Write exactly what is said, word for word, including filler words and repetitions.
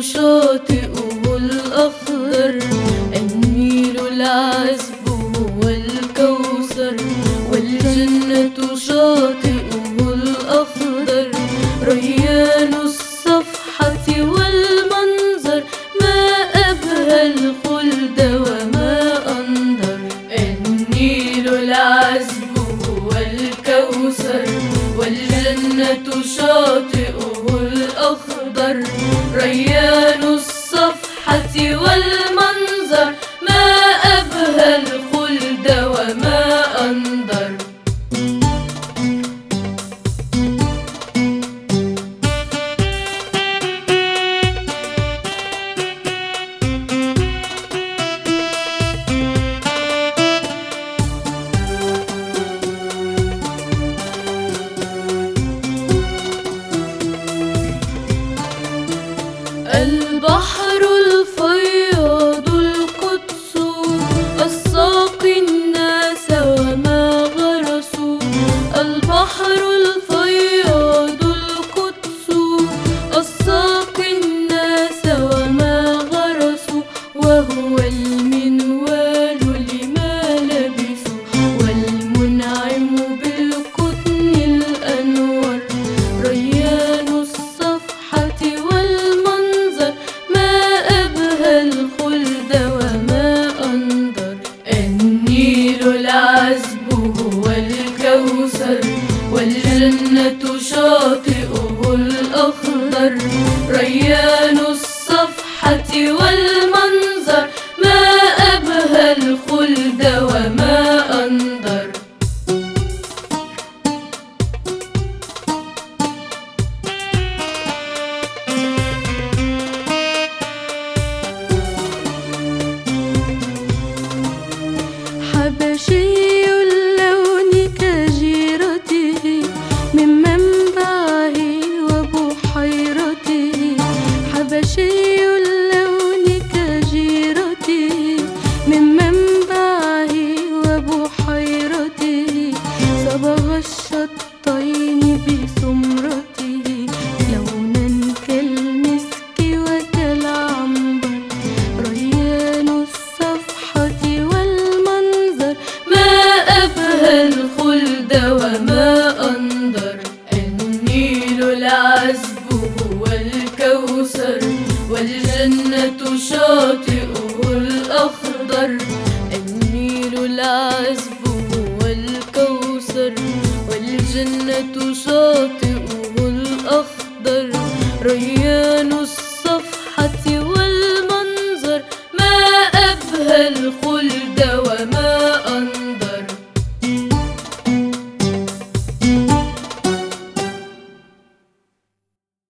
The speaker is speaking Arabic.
شاطئه الأخضر، النيل العذب هو الكوثر، والجنة شاطئه الأخضر، ريان الصفحة والمنظر، ما أبهى الخلد وما أنظر. النيل العذب هو الكوثر، والجنة شاطئه الأخضر، ريان الصفحة والمنظر، ما أبهى الخلد وما أنظر. البحر الفياض القدس، الساقي الناس وما غرسوا. البحر الفياض القدس، الساقي الناس وما غرسوا، وهو المنوال لما لبسوا، والمنعم بالقطن الأنور، ريان الصفحة والمنظر، ما أبهى الخلد وما أنظر. النيل العذب هو الكوثر، والجنة شاطئه الأخضر، ريان الصفحة والمنظر، ما أبهى الخلد وما أنظر. حبشي اللون كجيرته، من منبعه وبحيرته. حبشي اللون كجيرته، من منبعه وبحيرته. صبغ الشطين بسمرته، لونا كالمسك وكالعنبر، ريان الصفحة والمنظر، ما أبهى الخلد وما أنظر. النيل العذب هو الكوثر، والجنة شاطئه الأخضر، النيل العذب هو الكوثر، والجنة شاطئه الأخضر، ريان الصفحة